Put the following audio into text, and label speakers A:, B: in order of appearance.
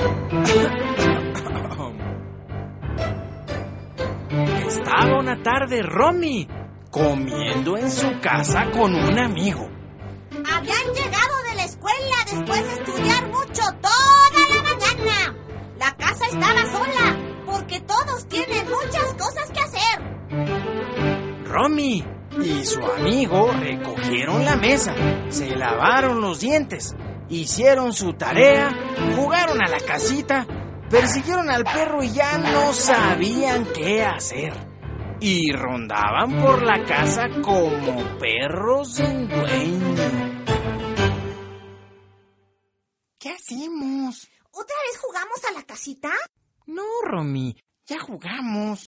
A: Estaba una tarde Romy comiendo en su casa con un amigo.
B: Habían llegado de la escuela después de estudiar mucho toda la mañana. La casa estaba sola porque todos tienen muchas cosas que hacer.
A: Romy y su amigo recogieron la mesa, se lavaron los dientes, hicieron su tarea, jugaron a la casita, persiguieron al perro y ya no sabían qué hacer. Y rondaban por la casa como perros sin dueño. ¿Qué hacemos?
B: ¿Otra vez jugamos a la casita?
A: No, Romy, ya jugamos.